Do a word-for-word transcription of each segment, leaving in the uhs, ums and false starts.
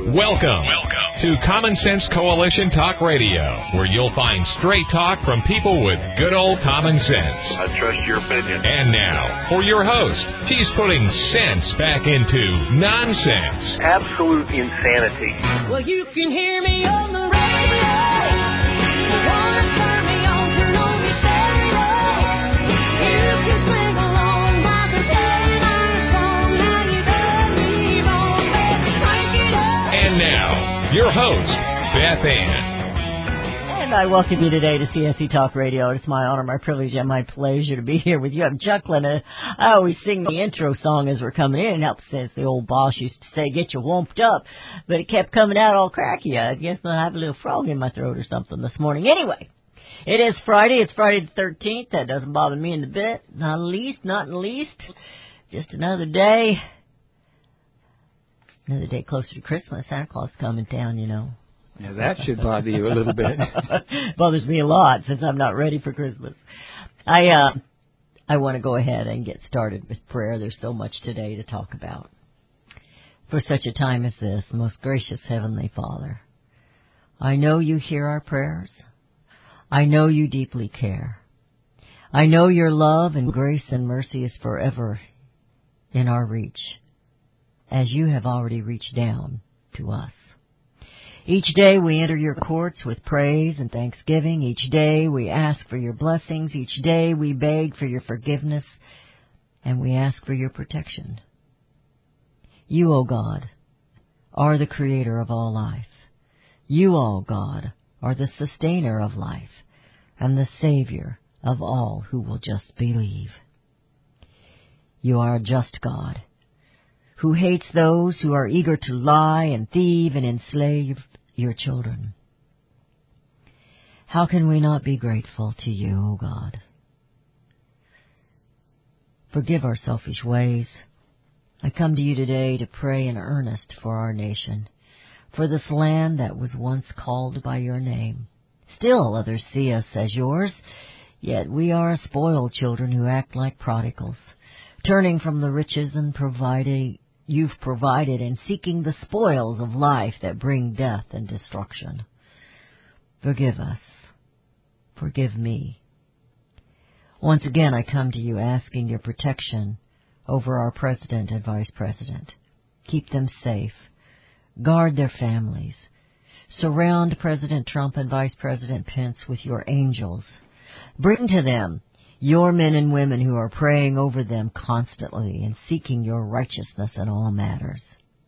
Welcome, Welcome to Common Sense Coalition Talk Radio, where you'll find straight talk from people with good old common sense. I trust your opinion. And now, for your host, he's putting sense back into nonsense. Absolute insanity. Well, you can hear me on the radio. You want to turn me on, turn on your stereo. You can sing along by the playing our song. Now you done me wrong, baby, crank it up. And now, your host, Beth Ann. And I welcome you today to C S C Talk Radio. It's my honor, my privilege, and my pleasure to be here with you. I'm chuckling. Uh, I always sing the intro song as we're coming in. It helps, as the old boss used to say, get you womped up. But it kept coming out all cracky. I guess I have a little frog in my throat or something this morning. Anyway, it is Friday. It's Friday the thirteenth. That doesn't bother me in the bit. Not in the least, not in the least. Just another day. Another day closer to Christmas. Santa Claus is coming down, you know. Yeah, that should bother you a little bit. Bothers me a lot since I'm not ready for Christmas. I uh, I want to go ahead and get started with prayer. There's so much today to talk about. For such a time as this, most gracious Heavenly Father, I know you hear our prayers. I know you deeply care. I know your love and grace and mercy is forever in our reach, as you have already reached down to us. Each day we enter your courts with praise and thanksgiving. Each day we ask for your blessings. Each day we beg for your forgiveness, and we ask for your protection. You, O God, are the creator of all life. You, O God, are the sustainer of life and the savior of all who will just believe. You are a just God who hates those who are eager to lie and thieve and enslave your children. How can we not be grateful to you, O God? Forgive our selfish ways. I come to you today to pray in earnest for our nation, for this land that was once called by your name. Still others see us as yours, yet we are spoiled children who act like prodigals, turning from the riches and providing you've provided and seeking the spoils of life that bring death and destruction. Forgive us. Forgive me. Once again, I come to you asking your protection over our president and vice president. Keep them safe. Guard their families. Surround President Trump and Vice President Pence with your angels. Bring to them your men and women who are praying over them constantly and seeking your righteousness in all matters.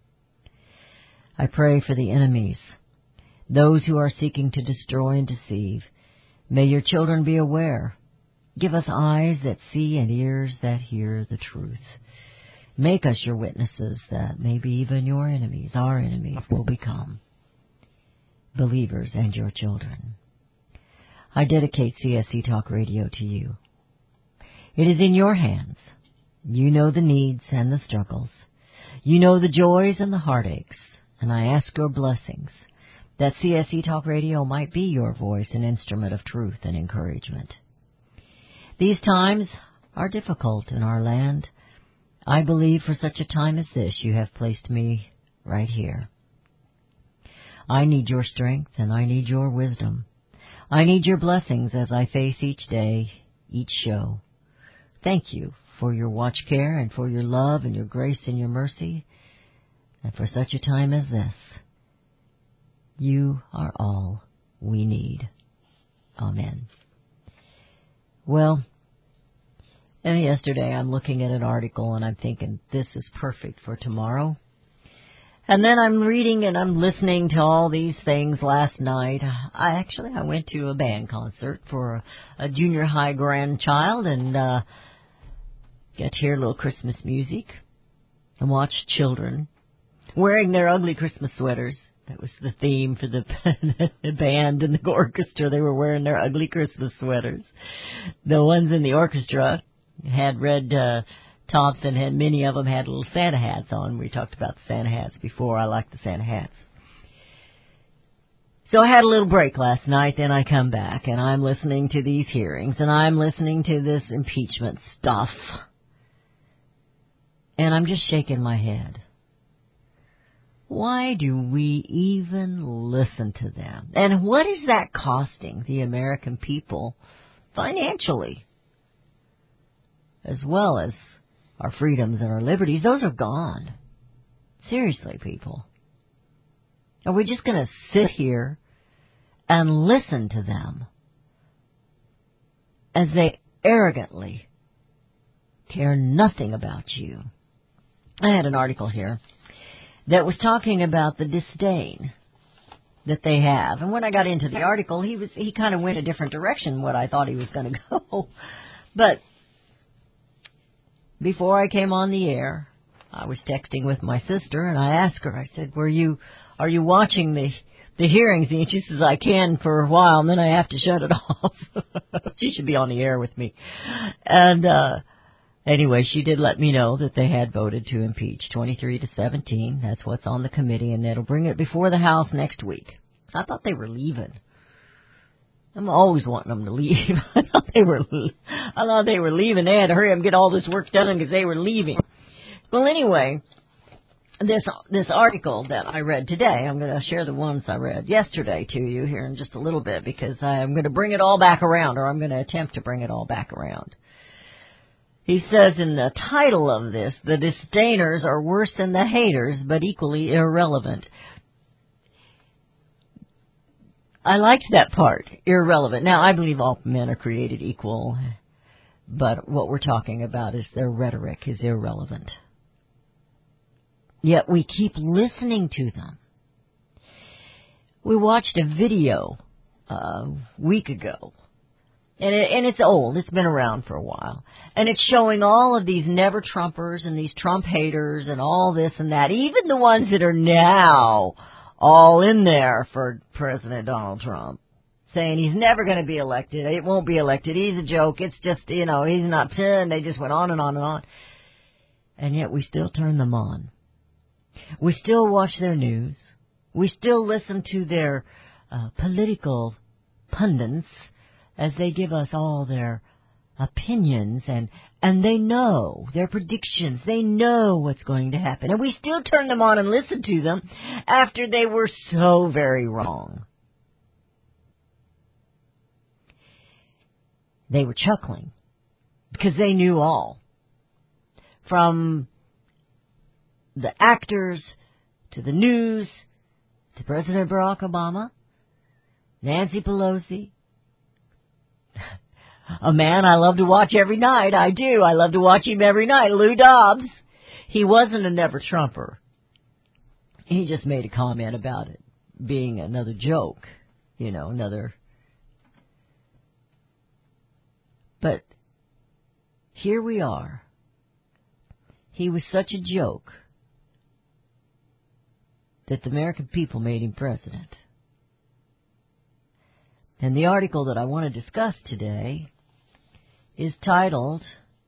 I pray for the enemies, those who are seeking to destroy and deceive. May your children be aware. Give us eyes that see and ears that hear the truth. Make us your witnesses that maybe even your enemies, our enemies, will become believers and your children. I dedicate C S C Talk Radio to you. It is in your hands. You know the needs and the struggles. You know the joys and the heartaches. And I ask your blessings that C S C Talk Radio might be your voice and instrument of truth and encouragement. These times are difficult in our land. I believe for such a time as this you have placed me right here. I need your strength and I need your wisdom. I need your blessings as I face each day, each show. Thank you for your watch care and for your love and your grace and your mercy. And for such a time as this, you are all we need. Amen. Well, and yesterday I'm looking at an article and I'm thinking this is perfect for tomorrow. And then I'm reading and I'm listening to all these things last night. I actually, I went to a band concert for a, a junior high grandchild and uh, got to hear a little Christmas music and watch children wearing their ugly Christmas sweaters. That was the theme for the, the band and the orchestra. They were wearing their ugly Christmas sweaters. The ones in the orchestra had red uh, tops and had many of them had little Santa hats on. We talked about the Santa hats before. I like the Santa hats. So I had a little break last night, then I come back, and I'm listening to these hearings, and I'm listening to this impeachment stuff. And I'm just shaking my head. Why do we even listen to them? And what is that costing the American people financially? As well as our freedoms and our liberties, those are gone. Seriously, people. Are we just going to sit here and listen to them as they arrogantly care nothing about you? I had an article here that was talking about the disdain that they have. And when I got into the article, he was he kind of went a different direction than what I thought he was going to go. But before I came on the air, I was texting with my sister, and I asked her, I said, "Were you, are you watching the the hearings?" And she says, "I can for a while, and then I have to shut it off." She should be on the air with me. And uh anyway, she did let me know that they had voted to impeach twenty-three to seventeen. That's what's on the committee, and it'll bring it before the House next week. I thought they were leaving. I'm always wanting them to leave. I thought they were. I thought they were leaving. They had to hurry up and get all this work done because they were leaving. Well, anyway, this this article that I read today, I'm going to share the ones I read yesterday to you here in just a little bit because I'm going to bring it all back around, or I'm going to attempt to bring it all back around. He says in the title of this, "The disdainers are worse than the haters, but equally irrelevant." I liked that part, irrelevant. Now, I believe all men are created equal, but what we're talking about is their rhetoric is irrelevant. Yet we keep listening to them. We watched a video uh, a week ago. And, it, and it's old. It's been around for a while. And it's showing all of these never-Trumpers and these Trump haters and all this and that. Even the ones that are now all in there for President Donald Trump. Saying he's never going to be elected. It won't be elected. He's a joke. It's just, you know, he's not. And they just went on and on and on. And yet we still turn them on. We still watch their news. We still listen to their uh, political pundits as they give us all their opinions, and, and they know their predictions. They know what's going to happen. And we still turn them on and listen to them after they were so very wrong. They were chuckling because they knew all. From the actors to the news to President Barack Obama, Nancy Pelosi, a man I love to watch every night. I do. I love to watch him every night. Lou Dobbs. He wasn't a never-Trumper. He just made a comment about it being another joke. You know, another. But here we are. He was such a joke that the American people made him president. And the article that I want to discuss today is titled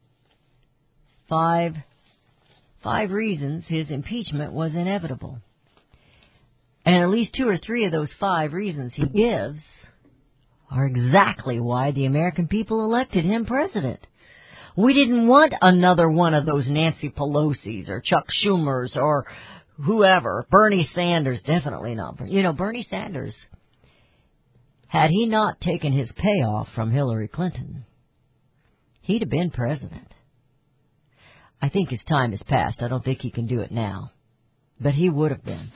Five, Five Reasons His Impeachment Was Inevitable. And at least two or three of those five reasons he gives are exactly why the American people elected him president. We didn't want another one of those Nancy Pelosi's or Chuck Schumer's or whoever. Bernie Sanders, definitely not. You know, Bernie Sanders, had he not taken his payoff from Hillary Clinton, he'd have been president. I think his time has passed. I don't think he can do it now. But he would have been.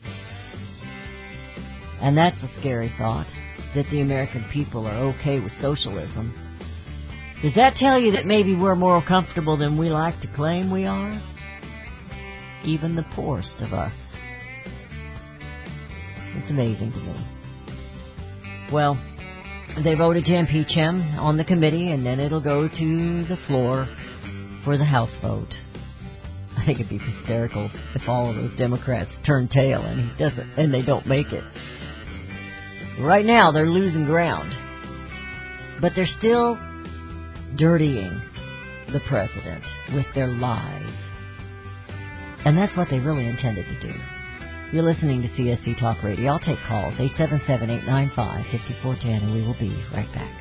And that's a scary thought, that the American people are okay with socialism. Does that tell you that maybe we're more comfortable than we like to claim we are? Even the poorest of us. It's amazing to me. Well, they voted to impeach him on the committee, and then it'll go to the floor for the House vote. I think it'd be hysterical if all of those Democrats turn tail and he doesn't, and they don't make it. Right now, they're losing ground, but they're still dirtying the president with their lies, and that's what they really intended to do. You're listening to C S C Talk Radio. I'll take calls, eight seven seven, eight nine five, five four one zero, and we will be right back.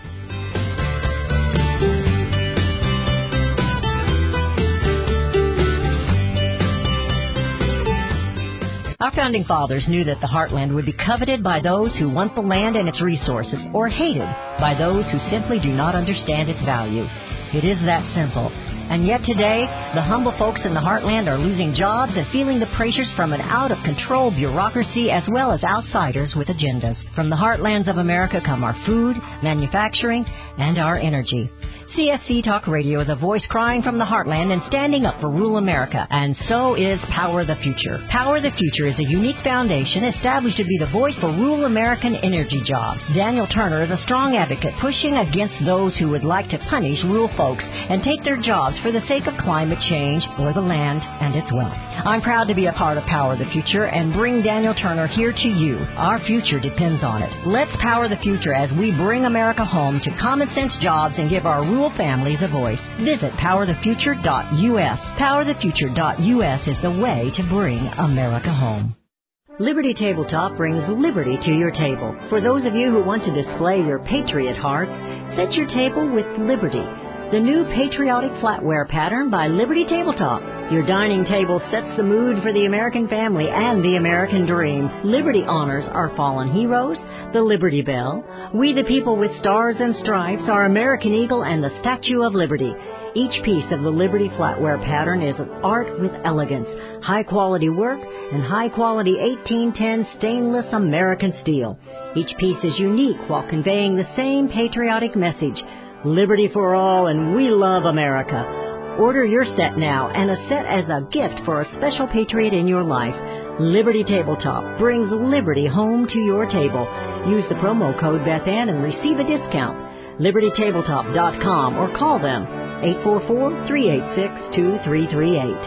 Our founding fathers knew that the heartland would be coveted by those who want the land and its resources, or hated by those who simply do not understand its value. It is that simple. And yet today, the humble folks in the heartland are losing jobs and feeling the pressures from an out-of-control bureaucracy as well as outsiders with agendas. From the heartlands of America come our food, manufacturing, and our energy. C S C Talk Radio is a voice crying from the heartland and standing up for rural America, and so is Power the Future. Power the Future is a unique foundation established to be the voice for rural American energy jobs. Daniel Turner is a strong advocate pushing against those who would like to punish rural folks and take their jobs for the sake of climate change or the land and its wealth. I'm proud to be a part of Power the Future and bring Daniel Turner here to you. Our future depends on it. Let's power the future as we bring America home to common sense jobs and give our rural families a voice. Visit power the future dot U S. power the future dot U S is the way to bring America home. Liberty Tabletop brings liberty to your table. For those of you who want to display your patriot heart, set your table with Liberty, the new patriotic flatware pattern by Liberty Tabletop. Your dining table sets the mood for the American family and the American dream. Liberty honors our fallen heroes, the Liberty Bell, We the People with Stars and Stripes, our American Eagle, and the Statue of Liberty. Each piece of the Liberty flatware pattern is art with elegance, high-quality work, and high-quality eighteen ten stainless American steel. Each piece is unique while conveying the same patriotic message, liberty for all, and we love America. Order your set now and a set as a gift for a special patriot in your life. Liberty Tabletop brings liberty home to your table. Use the promo code BethAnn and receive a discount. liberty tabletop dot com or call them eight four four, three eight six, two three three eight.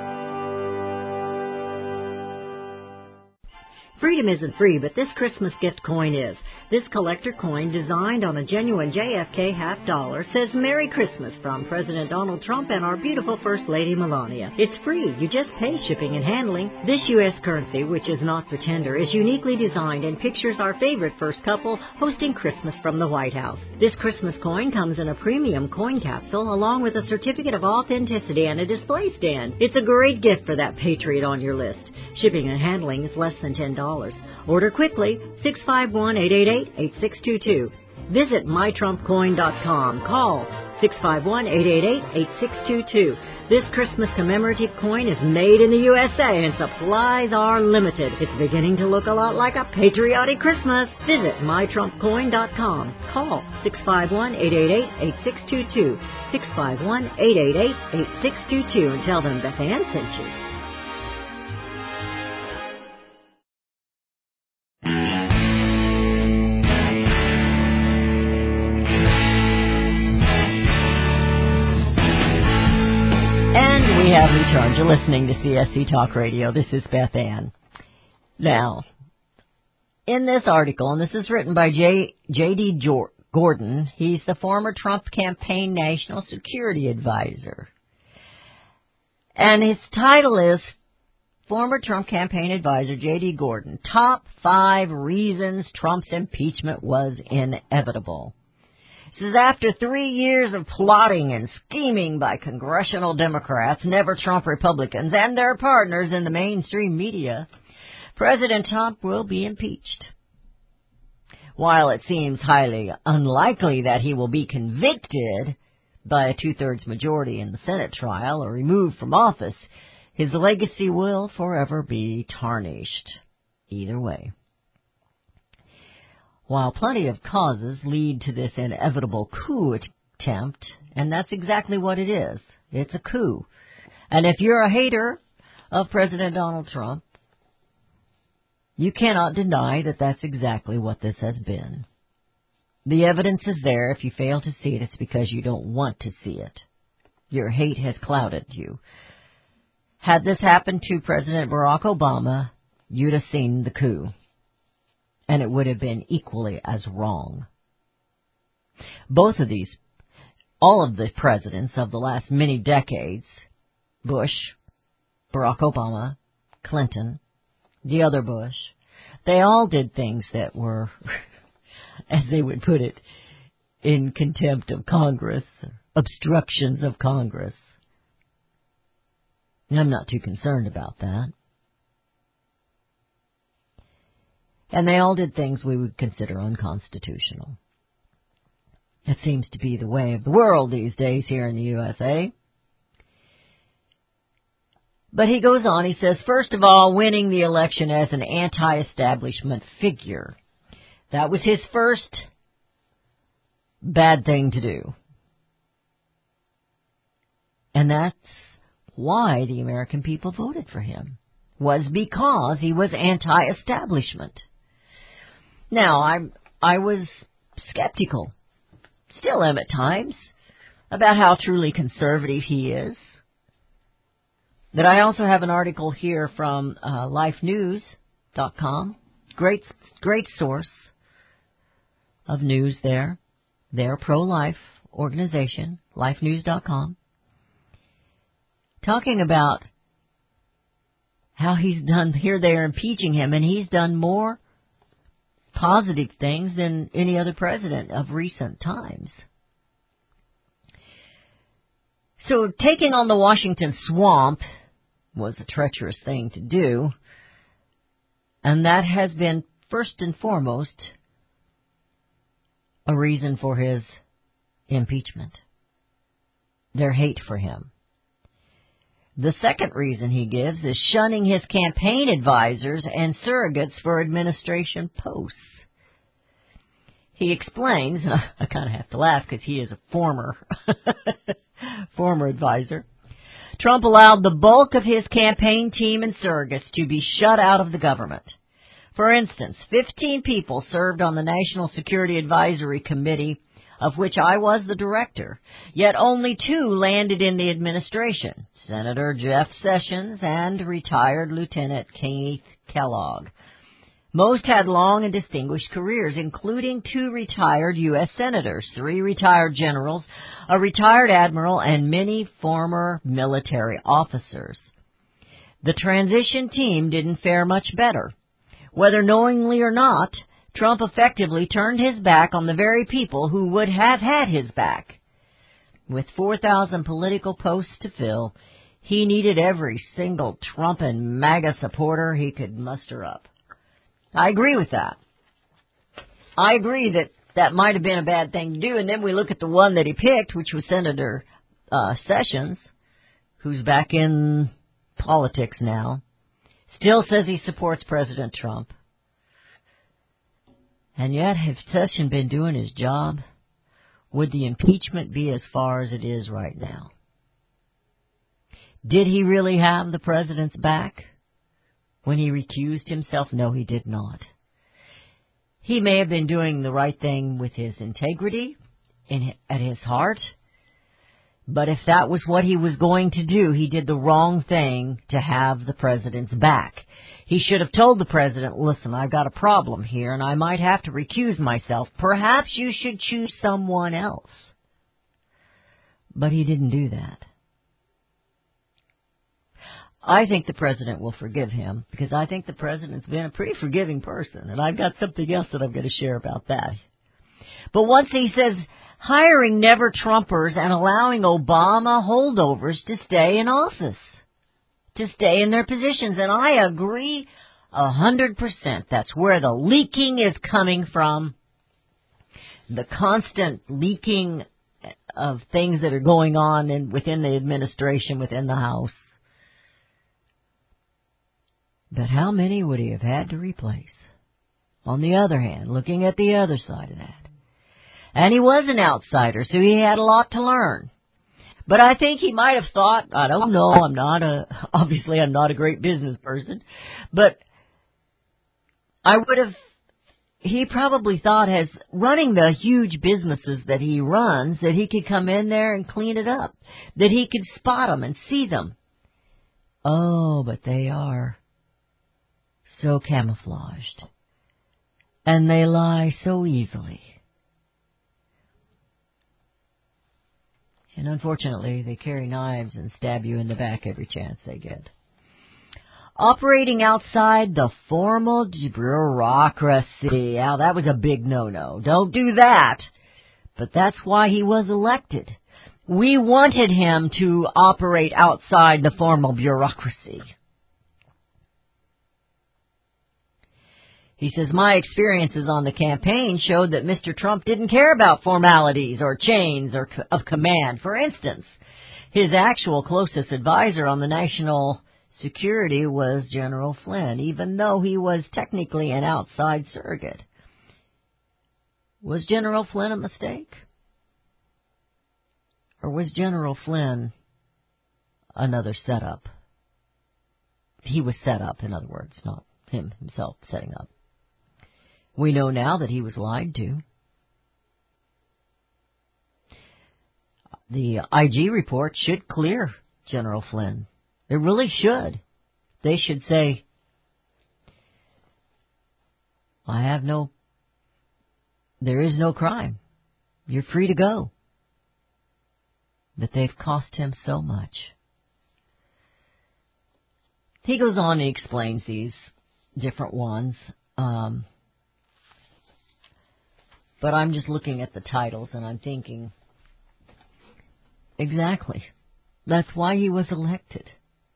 Freedom isn't free, but this Christmas gift coin is. This collector coin, designed on a genuine J F K half dollar, says Merry Christmas from President Donald Trump and our beautiful First Lady Melania. It's free. You just pay shipping and handling. This U S currency, which is not for tender, is uniquely designed and pictures our favorite first couple hosting Christmas from the White House. This Christmas coin comes in a premium coin capsule along with a certificate of authenticity and a display stand. It's a great gift for that patriot on your list. Shipping and handling is less than ten dollars. Order quickly, six five one, eight eight eight, eight six two two. Visit my trump coin dot com. Call six five one, eight eight eight, eight six two two. This Christmas commemorative coin is made in the U S A and supplies are limited. It's beginning to look a lot like a patriotic Christmas. Visit my trump coin dot com. Call six five one, eight eight eight, eight six two two. six five one, eight eight eight, eight six two two and tell them Beth Ann sent you. We have returned. You're listening to C S C Talk Radio. This is Beth Ann. Now, in this article, and this is written by J. J.D. Gordon, he's the former Trump campaign national security advisor. And his title is Former Trump campaign advisor J D. Gordon, Top Five Reasons Trump's Impeachment Was Inevitable. This is after three years of plotting and scheming by congressional Democrats, never Trump Republicans, and their partners in the mainstream media, President Trump will be impeached. While it seems highly unlikely that he will be convicted by a two-thirds majority in the Senate trial or removed from office, his legacy will forever be tarnished. Either way. While plenty of causes lead to this inevitable coup attempt, and that's exactly what it is. It's a coup. And if you're a hater of President Donald Trump, you cannot deny that that's exactly what this has been. The evidence is there. If you fail to see it, it's because you don't want to see it. Your hate has clouded you. Had this happened to President Barack Obama, you'd have seen the coup. And it would have been equally as wrong. Both of these, all of the presidents of the last many decades, Bush, Barack Obama, Clinton, the other Bush, they all did things that were, as they would put it, in contempt of Congress, obstructions of Congress. I'm not too concerned about that. And they all did things we would consider unconstitutional. That seems to be the way of the world these days here in the U S A. But he goes on, he says, first of all, winning the election as an anti-establishment figure. That was his first bad thing to do. And that's why the American people voted for him, was because he was anti-establishment. Now, I I was skeptical, still am at times, about how truly conservative he is. But I also have an article here from uh, life news dot com, great great source of news there, their pro-life organization, life news dot com, talking about how he's done, here they are impeaching him, and he's done more positive things than any other president of recent times. So taking on the Washington swamp was a treacherous thing to do, and that has been first and foremost a reason for his impeachment, their hate for him. The second reason he gives is shunning his campaign advisors and surrogates for administration posts. He explains, I kind of have to laugh because he is a former, former advisor, Trump allowed the bulk of his campaign team and surrogates to be shut out of the government. For instance, fifteen people served on the National Security Advisory Committee, of which I was the director, yet only two landed in the administration, Senator Jeff Sessions and retired Lieutenant Keith Kellogg. Most had long and distinguished careers, including two retired U S senators, three retired generals, a retired admiral, and many former military officers. The transition team didn't fare much better. Whether knowingly or not, Trump effectively turned his back on the very people who would have had his back. With four thousand political posts to fill, he needed every single Trump and MAGA supporter he could muster up. I agree with that. I agree that that might have been a bad thing to do, and then we look at the one that he picked, which was Senator uh, Sessions, who's back in politics now, still says he supports President Trump. And yet, had Sessions been doing his job, would the impeachment be as far as it is right now? Did he really have the president's back when he recused himself? No, he did not. He may have been doing the right thing with his integrity in, at his heart, but if that was what he was going to do, he did the wrong thing to have the president's back. He should have told the president, listen, I've got a problem here and I might have to recuse myself. Perhaps you should choose someone else. But he didn't do that. I think the president will forgive him because I think the president's been a pretty forgiving person, and I've got something else that I'm going to share about that. But once he says hiring never-Trumpers and allowing Obama holdovers to stay in office, to stay in their positions, and I agree a hundred percent. That's where the leaking is coming from, the constant leaking of things that are going on in, within the administration, within the House. But how many would he have had to replace? On the other hand, looking at the other side of that. And he was an outsider, so he had a lot to learn. But I think he might have thought, I don't know, I'm not a, obviously I'm not a great business person, but I would have, he probably thought as running the huge businesses that he runs, that he could come in there and clean it up, that he could spot them and see them. Oh, but they are so camouflaged, and they lie so easily. And unfortunately, they carry knives and stab you in the back every chance they get. Operating outside the formal bureaucracy. Now, that was a big no-no. Don't do that. But that's why he was elected. We wanted him to operate outside the formal bureaucracy. He says, my experiences on the campaign showed that Mister Trump didn't care about formalities or chains or of command. For instance, his actual closest advisor on the national security was General Flynn, even though he was technically an outside surrogate. Was General Flynn a mistake? Or was General Flynn another setup? He was set up, in other words, not him himself setting up. We know now that he was lied to. The I G report should clear General Flynn. It really should. They should say, I have no, there is no crime. You're free to go. But they've cost him so much. He goes on and explains these different ones. Um, but I'm just looking at the titles and I'm thinking, exactly. That's why he was elected.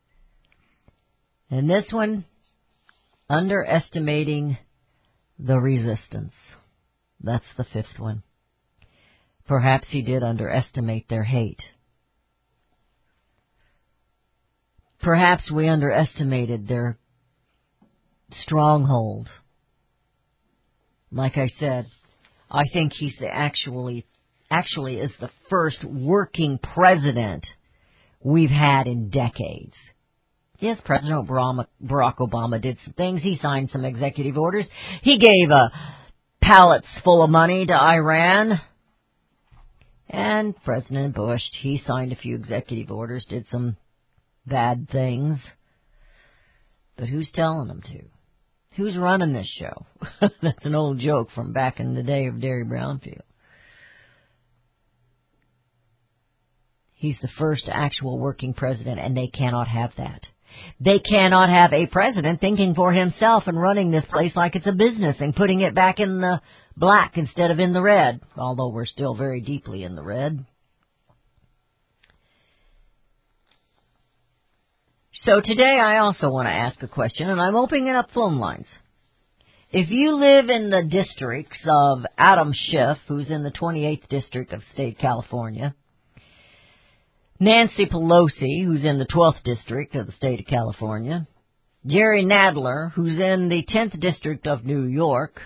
And this one, underestimating the resistance. That's the fifth one. Perhaps he did underestimate their hate. Perhaps we underestimated their stronghold. Like I said, I think he's the actually, actually is the first working president we've had in decades. Yes, President Barack Obama did some things. He signed some executive orders. He gave a pallets full of money to Iran. And President Bush, he signed a few executive orders, did some bad things. But who's telling them to? Who's running this show? That's an old joke from back in the day of Derry Brownfield. He's the first actual working president, and they cannot have that. They cannot have a president thinking for himself and running this place like it's a business and putting it back in the black instead of in the red, although we're still very deeply in the red. So today I also want to ask a question, and I'm opening up phone lines. If you live in the districts of Adam Schiff, who's in the twenty-eighth district of state California, Nancy Pelosi, who's in the twelfth district of the state of California, Jerry Nadler, who's in the tenth district of New York,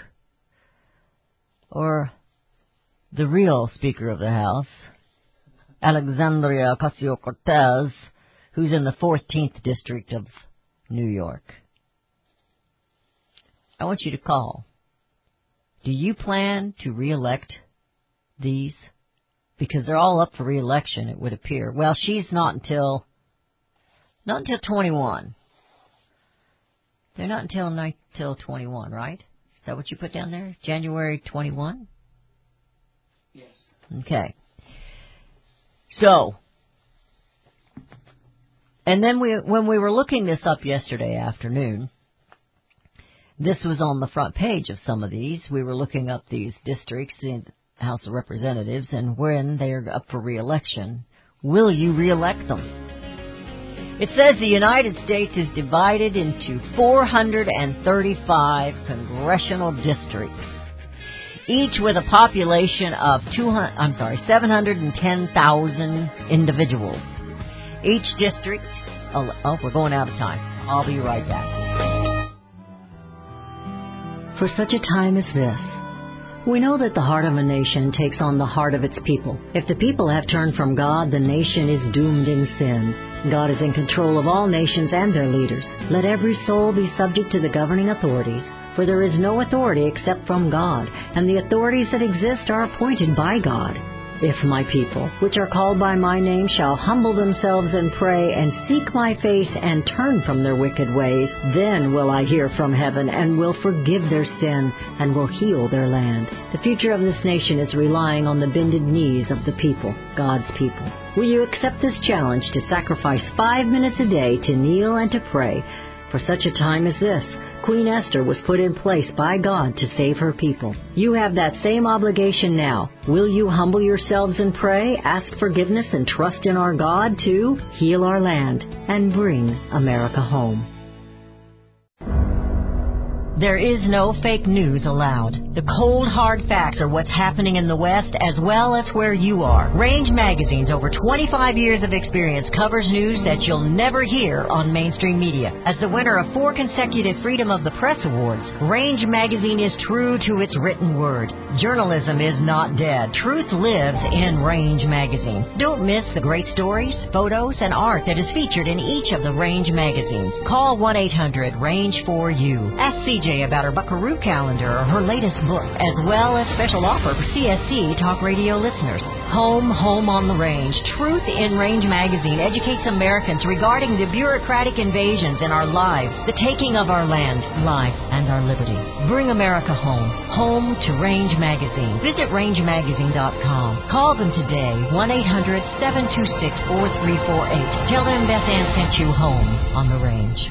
or the real Speaker of the House, Alexandria Ocasio-Cortez, who's in the fourteenth district of New York. I want you to call. Do you plan to re-elect these? Because they're all up for re-election, it would appear. Well, she's not until, not until twenty-one. They're not until, until twenty-one, right? Is that what you put down there? January twenty-first? Yes. Okay. So, and then we, when we were looking this up yesterday afternoon, this was on the front page of some of these. We were looking up these districts in the House of Representatives and when they are up for re-election. Will you re-elect them? It says the United States is divided into four hundred thirty-five congressional districts, each with a population of two hundred, I'm sorry, seven hundred ten thousand individuals. Each district, oh, oh, we're going out of time. I'll be right back. For such a time as this, we know that the heart of a nation takes on the heart of its people. If the people have turned from God, the nation is doomed in sin. God is in control of all nations and their leaders. Let every soul be subject to the governing authorities, for there is no authority except from God, and the authorities that exist are appointed by God. If my people, which are called by my name, shall humble themselves and pray and seek my face and turn from their wicked ways, then will I hear from heaven and will forgive their sin and will heal their land. The future of this nation is relying on the bended knees of the people, God's people. Will you accept this challenge to sacrifice five minutes a day to kneel and to pray? For such a time as this, Queen Esther was put in place by God to save her people. You have that same obligation now. Will you humble yourselves and pray, ask forgiveness, and trust in our God to heal our land and bring America home? There is no fake news allowed. The cold, hard facts are what's happening in the West as well as where you are. Range Magazine's over twenty-five years of experience covers news that you'll never hear on mainstream media. As the winner of four consecutive Freedom of the Press Awards, Range Magazine is true to its written word. Journalism is not dead. Truth lives in Range Magazine. Don't miss the great stories, photos, and art that is featured in each of the Range magazines. Call one eight hundred range four U. Ask C J about her Buckaroo calendar or her latest book, as well as special offer for C S C Talk Radio listeners. Home, Home on the Range. Truth in Range Magazine educates Americans regarding the bureaucratic invasions in our lives, the taking of our land, life, and our liberty. Bring America home. Home to Range Magazine. Visit range magazine dot com. Call them today, one eight hundred seven two six four three four eight. Tell them Beth Ann sent you home on the Range.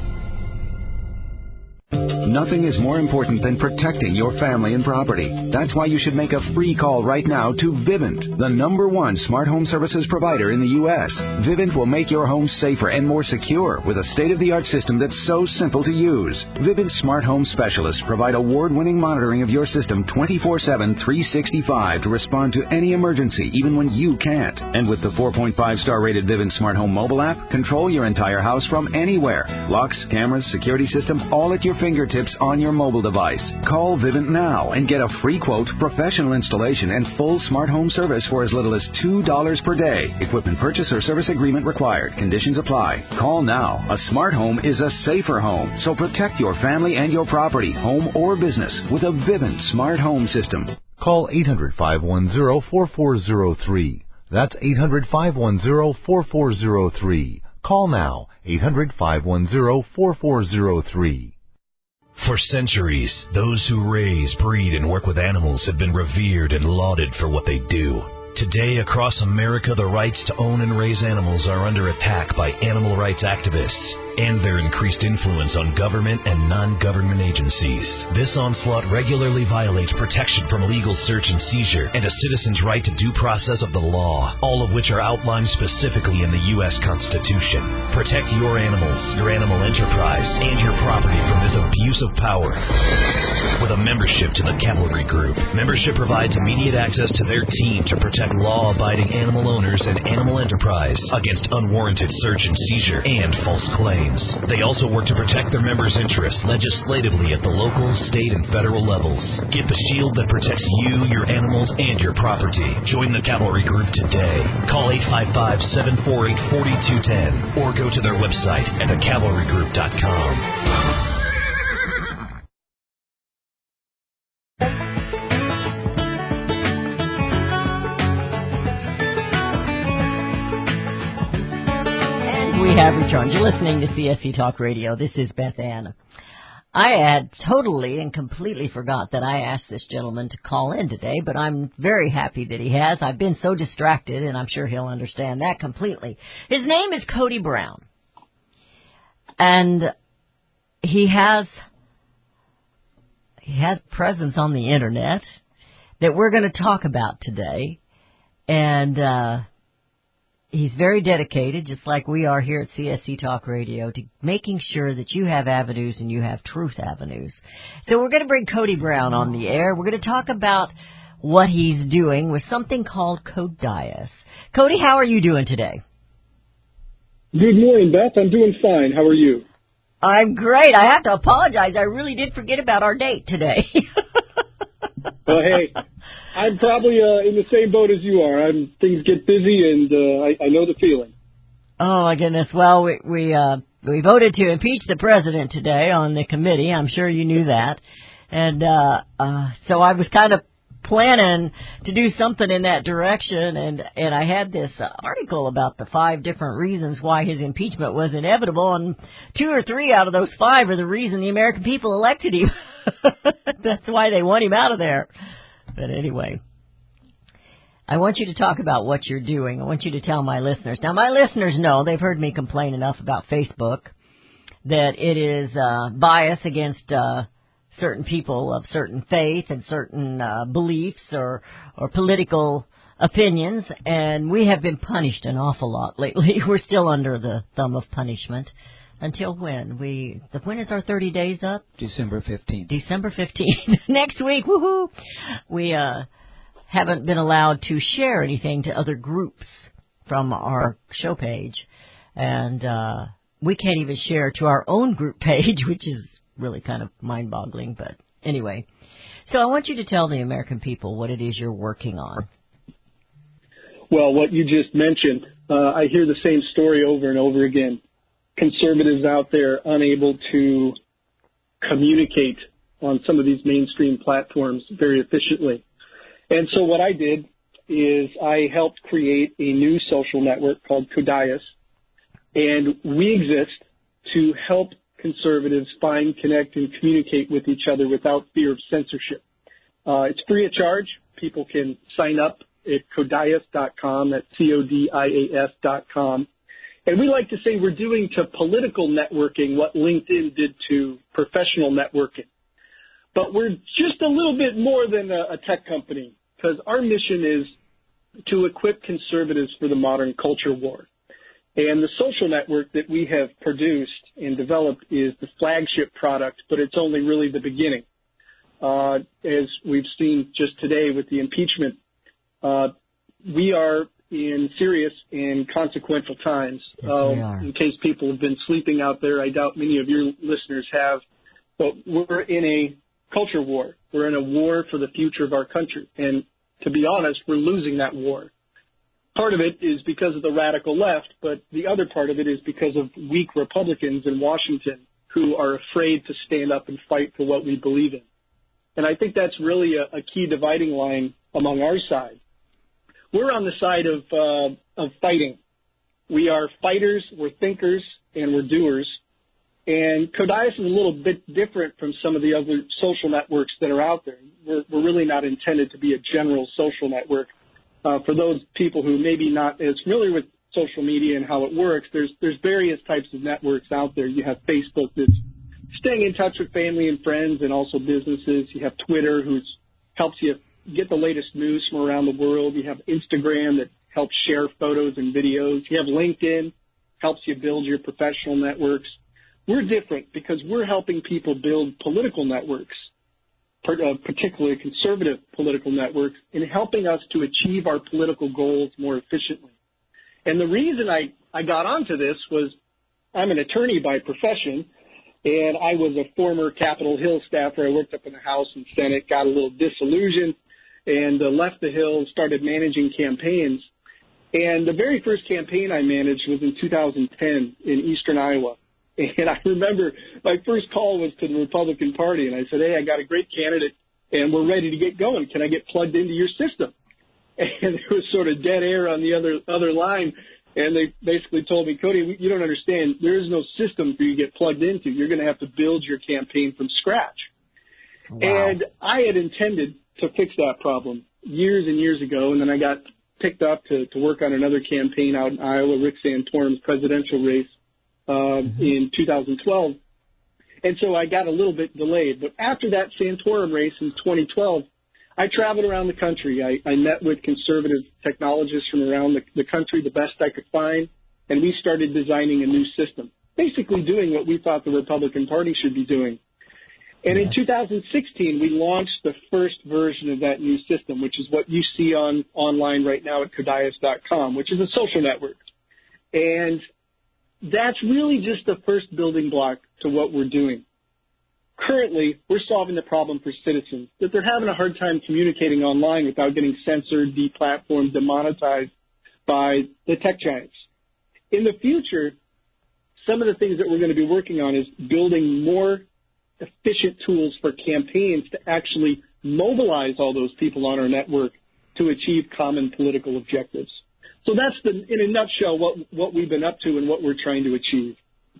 Nothing is more important than protecting your family and property. That's why you should make a free call right now to Vivint, the number one smart home services provider in the U S Vivint will make your home safer and more secure with a state-of-the-art system that's so simple to use. Vivint Smart Home Specialists provide award-winning monitoring of your system twenty-four seven, three sixty-five to respond to any emergency, even when you can't. And with the four point five star rated Vivint Smart Home mobile app, control your entire house from anywhere. Locks, cameras, security system, all at your fingertips on your mobile device. Call Vivint now and get a free quote, professional installation, and full smart home service for as little as two dollars per day. Equipment purchase or service agreement required. Conditions apply. Call now. A smart home is a safer home. So protect your family and your property, home or business, with a Vivint smart home system. Call eight hundred, five one zero, four four zero three. That's eight hundred, five one zero, four four zero three. Call now. eight hundred, five one zero, four four zero three. For centuries, those who raise, breed, and work with animals have been revered and lauded for what they do. Today, across America, the rights to own and raise animals are under attack by animal rights activists and their increased influence on government and non-government agencies. This onslaught regularly violates protection from illegal search and seizure and a citizen's right to due process of the law, all of which are outlined specifically in the U S Constitution. Protect your animals, your animal enterprise, and your property from this abuse of power. With a membership to the Cavalry Group, membership provides immediate access to their team to protect law-abiding animal owners and animal enterprise against unwarranted search and seizure and false claims. They also work to protect their members' interests legislatively at the local, state, and federal levels. Get the shield that protects you, your animals, and your property. Join the Cavalry Group today. Call eight five five, seven four eight, four two one zero or go to their website at the cavalry group dot com. We have returned. You're listening to C S C Talk Radio. This is Beth Ann. I had totally and completely forgot that I asked this gentleman to call in today, but I'm very happy that he has. I've been so distracted, and I'm sure he'll understand that completely. His name is Cody Brown, and he has he has presence on the Internet that we're going to talk about today, and uh he's very dedicated, just like we are here at C S C Talk Radio, to making sure that you have avenues and you have truth avenues. So we're going to bring Cody Brown on the air. We're going to talk about what he's doing with something called Codias. Cody, how are you doing today? Good morning, Beth. I'm doing fine. How are you? I'm great. I have to apologize. I really did forget about our date today. Well, hey, I'm probably uh, in the same boat as you are. I'm, things get busy, and uh, I, I know the feeling. Oh, my goodness. Well, we we, uh, we voted to impeach the president today on the committee. I'm sure you knew that. And uh, uh, so I was kind of planning to do something in that direction, and, and I had this uh, article about the five different reasons why his impeachment was inevitable, and two or three out of those five are the reason the American people elected him. That's why they want him out of there. But anyway, I want you to talk about what you're doing. I want you to tell my listeners. Now, my listeners know, they've heard me complain enough about Facebook, that it is uh, bias against uh, certain people of certain faith and certain uh, beliefs or, or political opinions, and we have been punished an awful lot lately. We're still under the thumb of punishment. Until when? We the when is our thirty days up? December fifteenth. December fifteenth. Next week, woohoo! We uh, haven't been allowed to share anything to other groups from our show page. And uh, we can't even share to our own group page, which is really kind of mind-boggling. But anyway, so I want you to tell the American people what it is you're working on. Well, what you just mentioned, uh, I hear the same story over and over again. Conservatives out there unable to communicate on some of these mainstream platforms very efficiently. And so what I did is I helped create a new social network called Codias, and we exist to help conservatives find, connect, and communicate with each other without fear of censorship. Uh, it's free of charge. People can sign up at codias dot com. That's C O D I A S dot com. And we like to say we're doing to political networking what LinkedIn did to professional networking. But we're just a little bit more than a, a tech company, because our mission is to equip conservatives for the modern culture war. And the social network that we have produced and developed is the flagship product, but it's only really the beginning. Uh, as we've seen just today with the impeachment, uh, we are in serious and consequential times. Yes, um, we are. In case people have been sleeping out there, I doubt many of your listeners have, but we're in a culture war. We're in a war for the future of our country. And to be honest, we're losing that war. Part of it is because of the radical left, but the other part of it is because of weak Republicans in Washington who are afraid to stand up and fight for what we believe in. And I think that's really a, a key dividing line among our side. We're on the side of uh, of fighting. We are fighters, we're thinkers, and we're doers. And Codias is a little bit different from some of the other social networks that are out there. We're, we're really not intended to be a general social network. Uh, for those people who may be not as familiar with social media and how it works, there's there's various types of networks out there. You have Facebook that's staying in touch with family and friends and also businesses. You have Twitter, who helps you get the latest news from around the world. You have Instagram that helps share photos and videos. You have LinkedIn, helps you build your professional networks. We're different because we're helping people build political networks, particularly conservative political networks, in helping us to achieve our political goals more efficiently. And the reason I, I got onto this was I'm an attorney by profession, and I was a former Capitol Hill staffer. I worked up in the House and Senate, got a little disillusioned, and uh, left the Hill and started managing campaigns. And the very first campaign I managed was in two thousand ten in eastern Iowa. And I remember my first call was to the Republican Party, and I said, hey, I got a great candidate, and we're ready to get going. Can I get plugged into your system? And there was sort of dead air on the other other line, and they basically told me, Cody, you don't understand. There is no system for you to get plugged into. You're going to have to build your campaign from scratch. Wow. And I had intended to fix that problem years and years ago, and then I got picked up to, to work on another campaign out in Iowa, Rick Santorum's presidential race. Uh, mm-hmm. in two thousand twelve. And so I got a little bit delayed. But after that Santorum race in twenty twelve, I traveled around the country. I, I met with conservative technologists from around the, the country, the best I could find, and we started designing a new system, basically doing what we thought the Republican Party should be doing. And yeah. in two thousand sixteen, we launched the first version of that new system, which is what you see on online right now at codias dot com, which is a social network. And that's really just the first building block to what we're doing. Currently, we're solving the problem for citizens, that they're having a hard time communicating online without getting censored, deplatformed, demonetized by the tech giants. In the future, some of the things that we're going to be working on is building more efficient tools for campaigns to actually mobilize all those people on our network to achieve common political objectives. So that's, the, in a nutshell, what what we've been up to and what we're trying to achieve.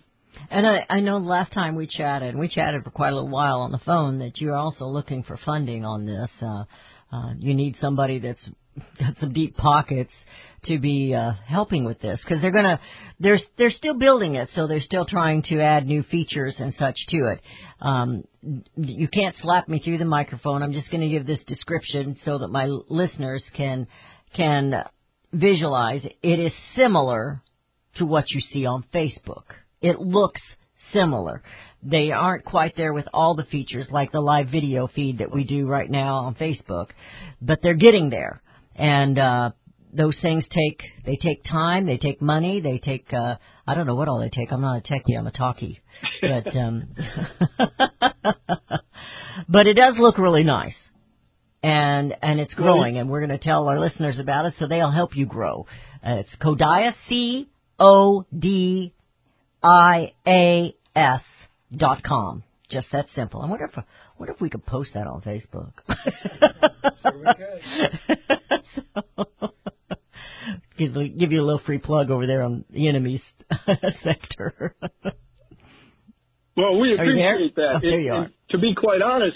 And I, I know the last time we chatted, and we chatted for quite a little while on the phone, that you're also looking for funding on this. Uh, uh, you need somebody that's got some deep pockets to be uh, helping with this, because they're gonna they're they're still building it, so they're still trying to add new features and such to it. Um, you can't slap me through the microphone. I'm just going to give this description so that my listeners can can. visualize. It is similar to what you see on Facebook. It looks similar. They aren't quite there with all the features like the live video feed that we do right now on Facebook, but they're getting there. And uh, those things take, they take time, they take money, they take, uh, I don't know what all they take. I'm not a techie, I'm a talkie. But, um, but it does look really nice. And, and it's growing, and we're going to tell our listeners about it so they'll help you grow. Uh, it's Codias, C O D I A S dot com. Just that simple. I wonder if, I wonder if we could post that on Facebook. Sure we could. So, give, give you a little free plug over there on the enemy's sector. Well, we Are you there? appreciate that. Oh, there And- you are. and to be quite honest,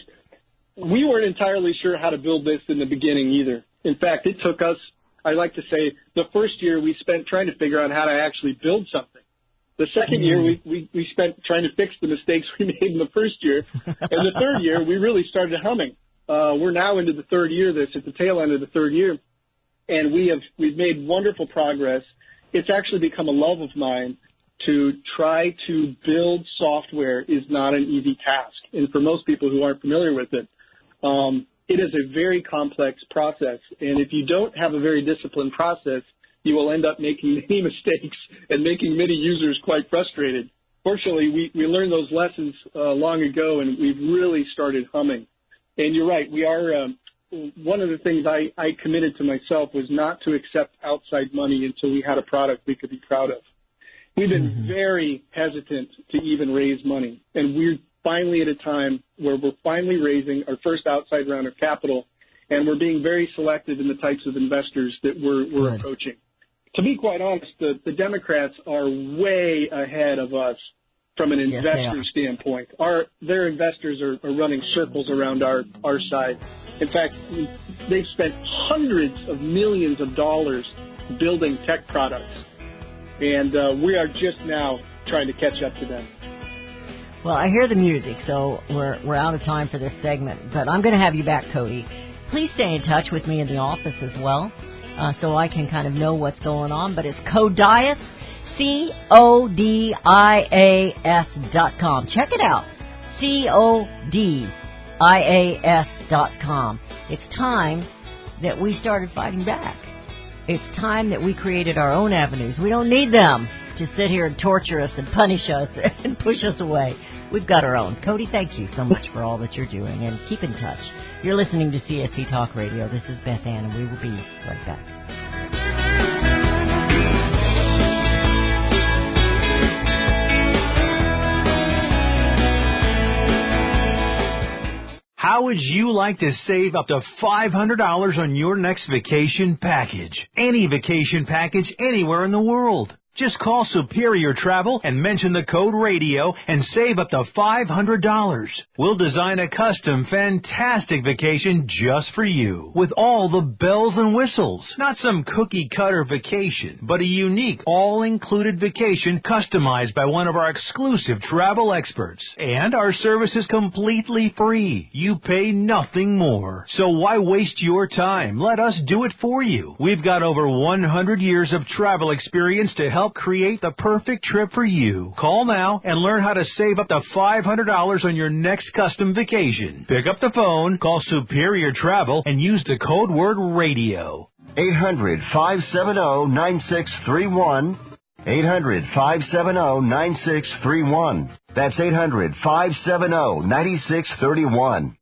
we weren't entirely sure how to build this in the beginning either. In fact, it took us, I like to say, the first year we spent trying to figure out how to actually build something. The second year we, we, we spent trying to fix the mistakes we made in the first year. And the third year we really started humming. Uh, we're now into the third year of this, at the tail end of the third year. And we have, we've made wonderful progress. It's actually become a love of mine. To try to build software is not an easy task. And for most people who aren't familiar with it, um, it is a very complex process. And if you don't have a very disciplined process, you will end up making many mistakes and making many users quite frustrated. Fortunately, we, we learned those lessons uh, long ago, and we've really started humming. And you're right, we are um, one of the things I, I committed to myself was not to accept outside money until we had a product we could be proud of. We've been mm-hmm. very hesitant to even raise money, and we're finally at a time where we're finally raising our first outside round of capital, and we're being very selective in the types of investors that we're, we're approaching. To be quite honest, the, the Democrats are way ahead of us from an yes, investor standpoint. Our, their investors are, are running circles around our, our side. In fact, they've spent hundreds of millions of dollars building tech products. And uh, we are just now trying to catch up to them. Well, I hear the music, so we're we're out of time for this segment. But I'm going to have you back, Cody. Please stay in touch with me in the office as well, uh, so I can kind of know what's going on. But it's Codias, C O D I A S dot com. Check it out, C O D I A S dot com. It's time that we started fighting back. It's time that we created our own avenues. We don't need them to sit here and torture us and punish us and push us away. We've got our own. Cody, thank you so much for all that you're doing, and keep in touch. You're listening to C S C Talk Radio. This is Beth Ann, and we will be right back. How would you like to save up to five hundred dollars on your next vacation package? Any vacation package anywhere in the world. Just call Superior Travel and mention the code radio and save up to five hundred dollars. We'll design a custom, fantastic vacation just for you with all the bells and whistles. Not some cookie-cutter vacation, but a unique, all-included vacation customized by one of our exclusive travel experts. And our service is completely free. You pay nothing more. So why waste your time? Let us do it for you. We've got over one hundred years of travel experience to help create the perfect trip for you. Call now and learn how to save up to five hundred dollars on your next custom vacation. Pick up the phone, call Superior Travel, and use the code word radio. eight hundred, five seven zero, nine six three one. eight hundred, five seven zero, nine six three one. That's eight hundred, five seven zero, nine six three one.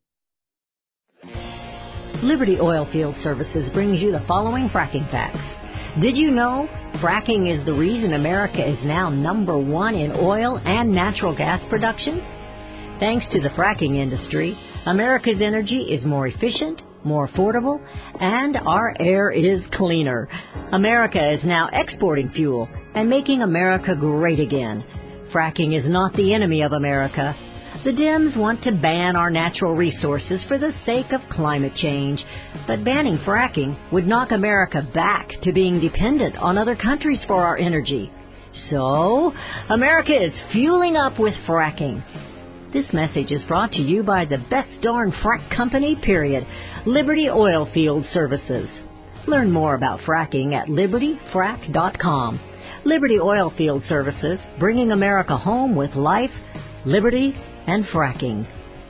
Liberty Oilfield Services brings you the following fracking facts. Did you know fracking is the reason America is now number one in oil and natural gas production? Thanks to the fracking industry, America's energy is more efficient, more affordable, and our air is cleaner. America is now exporting fuel and making America great again. Fracking is not the enemy of America. The Dems want to ban our natural resources for the sake of climate change, but banning fracking would knock America back to being dependent on other countries for our energy. So, America is fueling up with fracking. This message is brought to you by the best darn frack company, period, Liberty Oilfield Services. Learn more about fracking at liberty frack dot com. Liberty Oilfield Services, bringing America home with life, liberty, and fracking.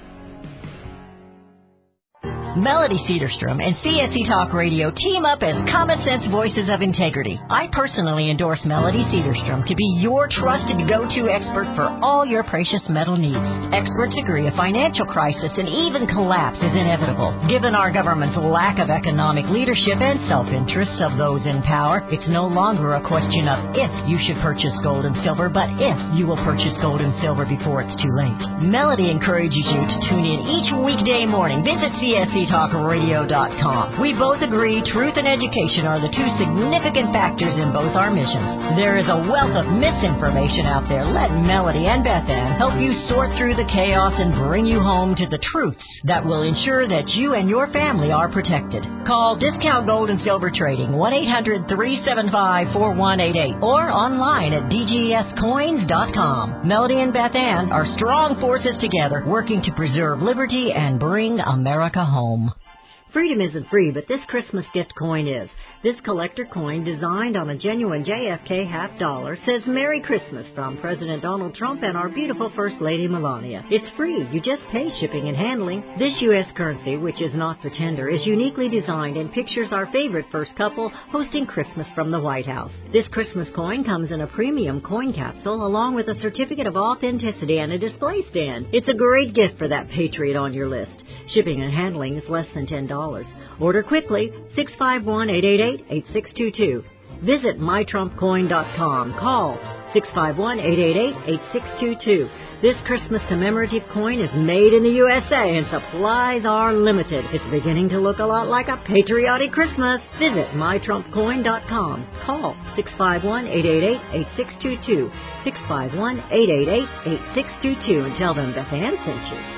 Melody Cedarstrom and C S C Talk Radio team up as Common Sense Voices of Integrity. I personally endorse Melody Cedarstrom to be your trusted go-to expert for all your precious metal needs. Experts agree a financial crisis and even collapse is inevitable. Given our government's lack of economic leadership and self-interests of those in power, it's no longer a question of if you should purchase gold and silver, but if you will purchase gold and silver before it's too late. Melody encourages you to tune in each weekday morning. Visit C S C talk radio dot com. We both agree truth and education are the two significant factors in both our missions. There is a wealth of misinformation out there. Let Melody and Beth Ann help you sort through the chaos and bring you home to the truths that will ensure that you and your family are protected. Call Discount Gold and Silver Trading, one eight hundred, three seven five, four one eight eight, or online at d g s coins dot com. Melody and Beth Ann are strong forces together, working to preserve liberty and bring America home. Freedom isn't free, but this Christmas gift coin is. This collector coin, designed on a genuine J F K half dollar, says Merry Christmas from President Donald Trump and our beautiful First Lady Melania. It's free. You just pay shipping and handling. This U S currency, which is not for tender, is uniquely designed and pictures our favorite first couple hosting Christmas from the White House. This Christmas coin comes in a premium coin capsule along with a certificate of authenticity and a display stand. It's a great gift for that patriot on your list. Shipping and handling is less than ten dollars. Order quickly, six five one, eight eight eight, eight six two two. Visit my trump coin dot com. Call six five one, eight eight eight, eight six two two. This Christmas commemorative coin is made in the U S A and supplies are limited. It's beginning to look a lot like a patriotic Christmas. Visit my trump coin dot com. Call six five one, eight eight eight, eight six two two. six five one, eight eight eight, eight six two two and tell them Beth Ann sent you.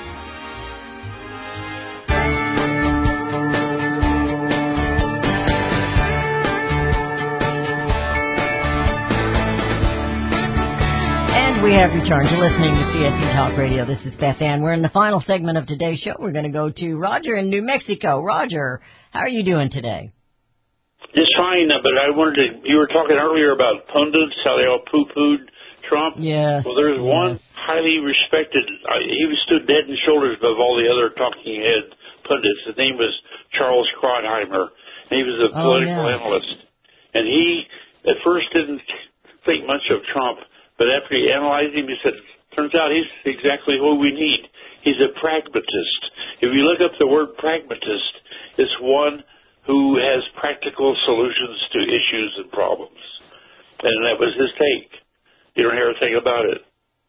We have returned. You're listening to C S C Talk Radio. This is Beth Ann. We're in the final segment of today's show. We're going to go to Roger in New Mexico. Roger, how are you doing today? Just fine, but I wanted to, you were talking earlier about pundits, how they all poo-pooed Trump. Yes. Well, there's yes. one highly respected, uh, he was stood head and shoulders above all the other talking head pundits. His name was Charles Krauthammer, and he was a oh, political yeah. analyst. And he, at first, didn't think much of Trump. But after he analyzed him, he said, turns out he's exactly who we need. He's a pragmatist. If you look up the word pragmatist, it's one who has practical solutions to issues and problems. And that was his take. You don't hear a thing about it.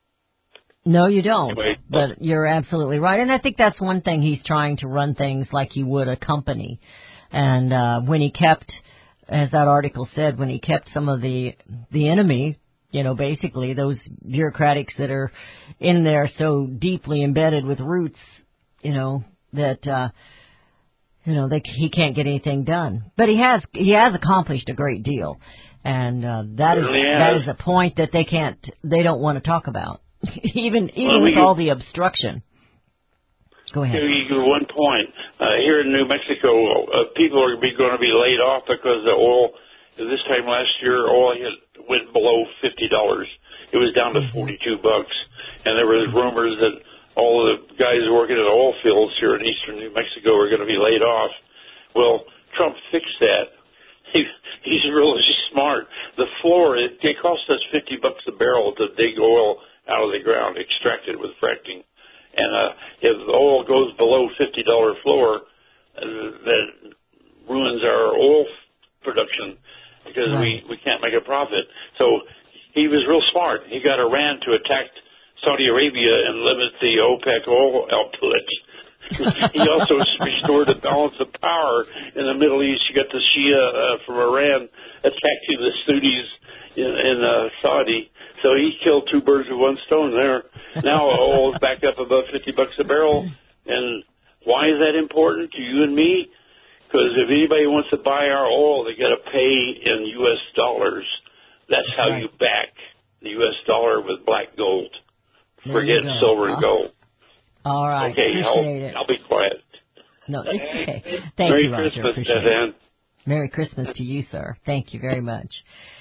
No, you don't. Anyway, but you're absolutely right. And I think that's one thing he's trying to run things like he would a company. And uh, when he kept, as that article said, when he kept some of the the enemy, you know, basically those bureaucratics that are in there so deeply embedded with roots, you know, that, uh, you know, they, he can't get anything done. But he has, he has accomplished a great deal. And, uh, that is, that is a point that they can't, they don't want to talk about. even, even well, with we, all the obstruction. Go ahead. One point. Uh, here in New Mexico, uh, people are be, going to be laid off because the oil, this time last year, oil hit, went below fifty dollars. It was down to forty-two bucks. And there was rumors that all the guys working at oil fields here in eastern New Mexico are going to be laid off. Well, Trump fixed that. He, he's really smart. The floor, it, it cost us fifty bucks a barrel to dig oil out of the ground, extract it with fracking. And uh, if the oil goes below fifty dollars floor, uh, that ruins our oil production because right. we, we can't make a profit. So he was real smart. He got Iran to attack Saudi Arabia and limit the OPEC oil output. He also restored the balance of power in the Middle East. You got the Shia uh, from Iran attacking the Sunnis in, in uh, Saudi. So he killed two birds with one stone there. Now oil is back up above fifty bucks a barrel. And why is that important to you and me? Because if anybody wants to buy our oil, they got to pay in U S dollars. That's how right. you back the U S dollar with black gold. There Forget silver and gold. All right. Okay, Appreciate I'll, I'll be quiet. No, it's okay. Thank Merry you, Roger. Christmas, Appreciate Beth Ann. it. Merry Christmas to you, sir. Thank you very much.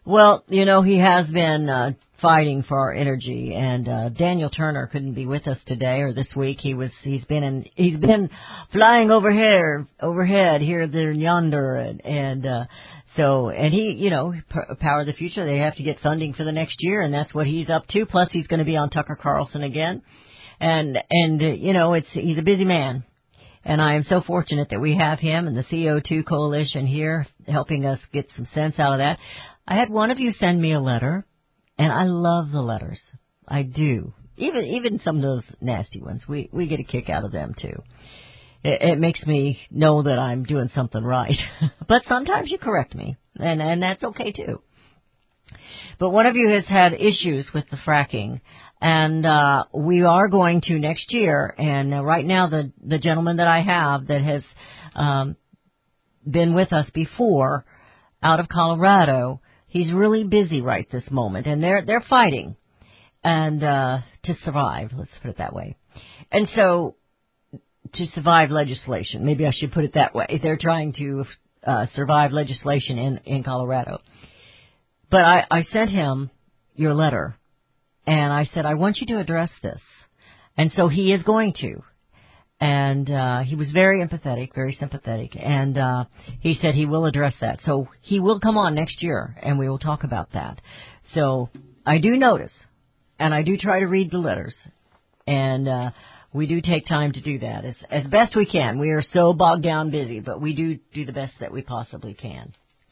Well, you know, he has been uh, fighting for our energy, and uh, Daniel Turner couldn't be with us today or this week. He was, he's been in, he's been flying over here, overhead here, there, and yonder, and, and uh, so, and he, you know, P- Power of the Future. They have to get funding for the next year, and that's what he's up to. Plus, he's going to be on Tucker Carlson again, and and uh, you know, it's he's a busy man. And I am so fortunate that we have him and the C O two Coalition here helping us get some sense out of that. I had one of you send me a letter, and I love the letters. I do. Even even some of those nasty ones. We we get a kick out of them, too. It, it makes me know that I'm doing something right. But sometimes you correct me, and, and that's okay, too. But one of you has had issues with the fracking, and uh, we are going to next year. And uh, right now, the, the gentleman that I have that has um, been with us before out of Colorado, he's really busy right this moment, and they're they're fighting and uh, to survive. Let's put it that way. And so, to survive legislation, maybe I should put it that way. They're trying to uh, survive legislation in in Colorado. But I, I sent him your letter, and I said, I want you to address this. And so he is going to. And uh, he was very empathetic, very sympathetic, and uh, he said he will address that. So he will come on next year, and we will talk about that. So I do notice, and I do try to read the letters, and uh, we do take time to do that as, as best we can. We are so bogged down busy, but we do do the best that we possibly can.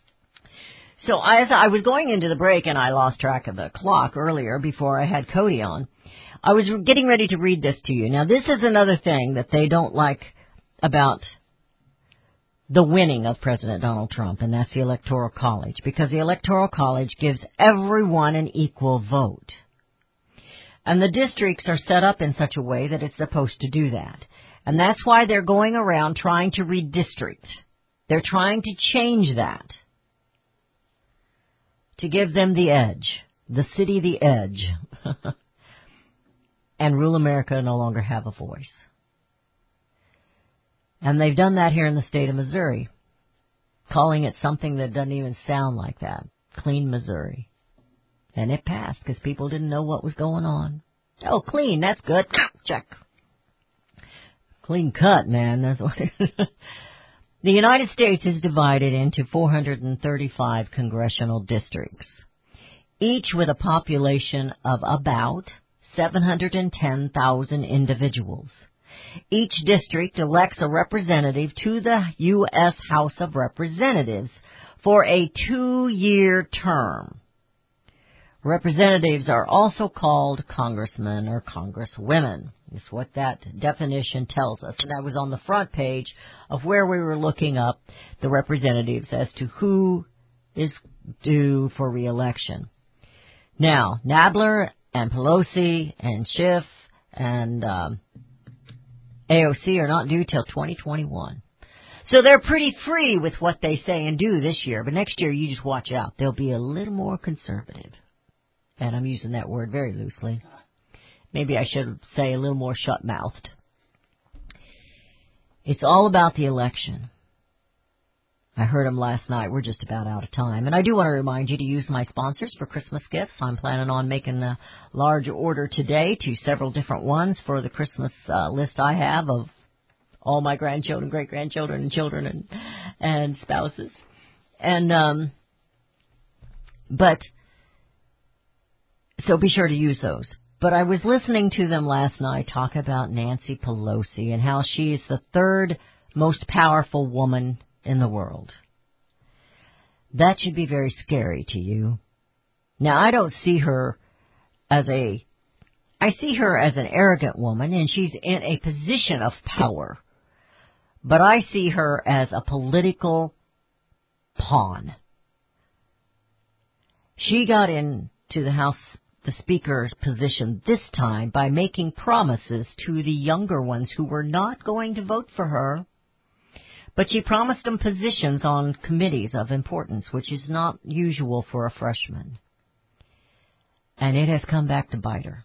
So as I was going into the break, and I lost track of the clock earlier before I had Cody on, I was getting ready to read this to you. Now, this is another thing that they don't like about the winning of President Donald Trump, and that's the Electoral College, because the Electoral College gives everyone an equal vote. And the districts are set up in such a way that it's supposed to do that. And that's why they're going around trying to redistrict. They're trying to change that to give them the edge, the city the edge. And rural America no longer have a voice. And they've done that here in the state of Missouri, calling it something that doesn't even sound like that, Clean Missouri. And it passed because people didn't know what was going on. Oh, clean, that's good. Check. Clean cut, man. That's what it is. The United States is divided into four hundred thirty-five congressional districts, each with a population of about seven hundred ten thousand individuals. Each district elects a representative to the U S House of Representatives for a two-year term. Representatives are also called congressmen or congresswomen. That's what that definition tells us. And that was on the front page of where we were looking up the representatives as to who is due for re-election. Now, Nadler and Pelosi and Schiff and um, A O C are not due till twenty twenty-one. So they're pretty free with what they say and do this year. But next year, you just watch out. They'll be a little more conservative. And I'm using that word very loosely. Maybe I should say a little more shut-mouthed. It's all about the election. I heard them last night. We're just about out of time. And I do want to remind you to use my sponsors for Christmas gifts. I'm planning on making a large order today to several different ones for the Christmas uh, list I have of all my grandchildren, great-grandchildren, and children and, and spouses. And, um, but, so be sure to use those. But I was listening to them last night talk about Nancy Pelosi and how she is the third most powerful woman in the world. That should be very scary to you. Now, I don't see her as a, I see her as an arrogant woman, and she's in a position of power. But I see her as a political pawn. She got into the House, the Speaker's position this time by making promises to the younger ones who were not going to vote for her. But she promised them positions on committees of importance, which is not usual for a freshman. And it has come back to bite her.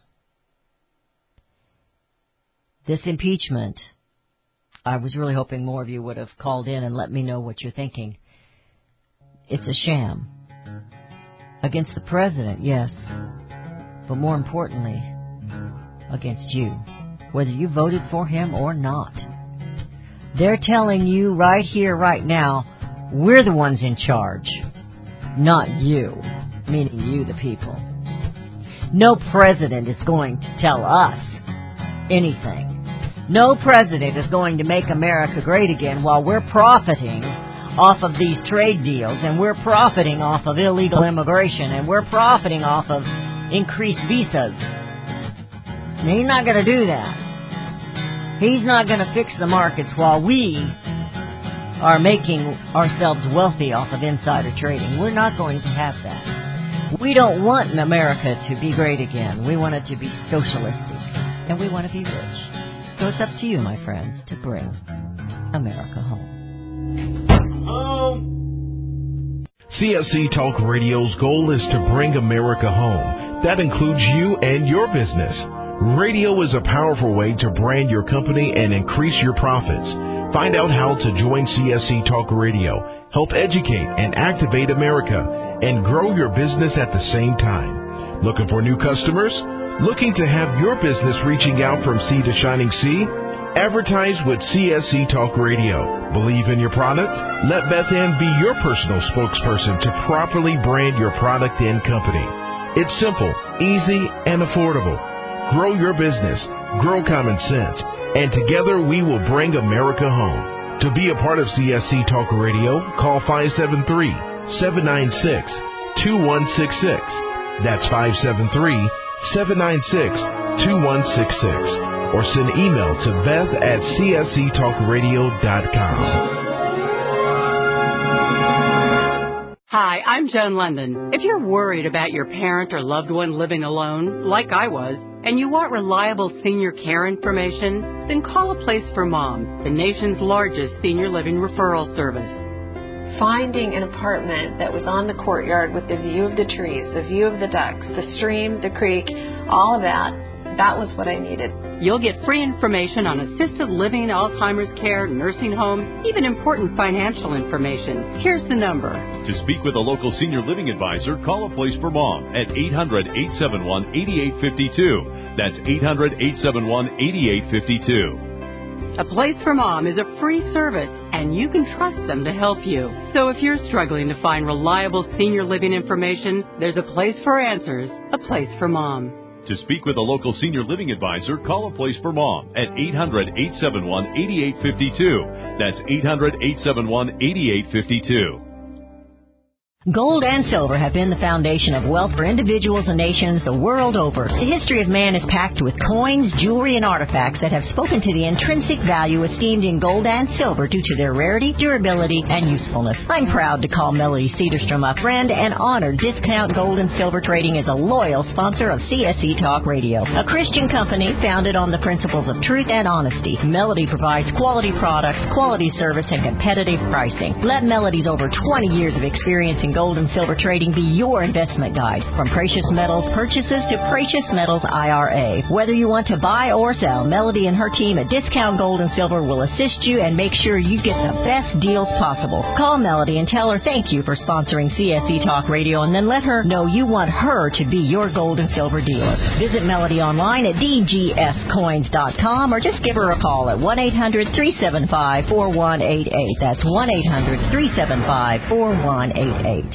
This impeachment, I was really hoping more of you would have called in and let me know what you're thinking. It's a sham. A Against the president, yes. But more importantly, against you, whether you voted for him or not. They're telling you right here, right now, we're the ones in charge, not you, meaning you, the people. No president is going to tell us anything. No president is going to make America great again while we're profiting off of these trade deals, and we're profiting off of illegal immigration, and we're profiting off of increased visas. And he's not going to do that. He's not going to fix the markets while we are making ourselves wealthy off of insider trading. We're not going to have that. We don't want America to be great again. We want it to be socialistic, and we want to be rich. So it's up to you, my friends, to bring America home. C S C Talk Radio's goal is to bring America home. That includes you and your business. Radio is a powerful way to brand your company and increase your profits. Find out how to join C S C Talk Radio, help educate and activate America, and grow your business at the same time. Looking for new customers? Looking to have your business reaching out from sea to shining sea? Advertise with C S C Talk Radio. Believe in your product? Let Beth Ann be your personal spokesperson to properly brand your product and company. It's simple, easy, and affordable. Grow your business, grow common sense, and together we will bring America home. To be a part of C S C Talk Radio, call five seven three, seven nine six, two one six six. That's five seven three, seven nine six, two one six six. Or send email to Beth at C S C talk radio dot com. Hi, I'm Joan London. If you're worried about your parent or loved one living alone, like I was, and you want reliable senior care information, then call A Place for Mom, the nation's largest senior living referral service. Finding an apartment that was on the courtyard with the view of the trees, the view of the ducks, the stream, the creek, all of that, that was what I needed. You'll get free information on assisted living, Alzheimer's care, nursing homes, even important financial information. Here's the number. To speak with a local senior living advisor, call A Place for Mom at eight hundred, eight seven one, eight eight five two. That's eight hundred, eight seven one, eight eight five two. A Place for Mom is a free service, and you can trust them to help you. So if you're struggling to find reliable senior living information, there's a place for answers, A Place for Mom. To speak with a local senior living advisor, call A Place for Mom at eight hundred, eight seven one, eight eight five two. That's eight hundred, eight seven one, eight eight five two. Gold and silver have been the foundation of wealth for individuals and nations the world over. The history of man is packed with coins, jewelry, and artifacts that have spoken to the intrinsic value esteemed in gold and silver due to their rarity, durability, and usefulness. I'm proud to call Melody Cedarstrom a friend and honor Discount Gold and Silver Trading as a loyal sponsor of C S C Talk Radio, a Christian company founded on the principles of truth and honesty. Melody provides quality products, quality service, and competitive pricing. Let Melody's over twenty years of experience in gold and silver trading be your investment guide. From precious metals purchases to precious metals I R A. Whether you want to buy or sell, Melody and her team at Discount Gold and Silver will assist you and make sure you get the best deals possible. Call Melody and tell her thank you for sponsoring C S C Talk Radio, and then let her know you want her to be your gold and silver dealer. Visit Melody online at d g s coins dot com or just give her a call at one eight hundred, three seven five, four one eight eight. That's one eight hundred, three seven five, four one eight eight.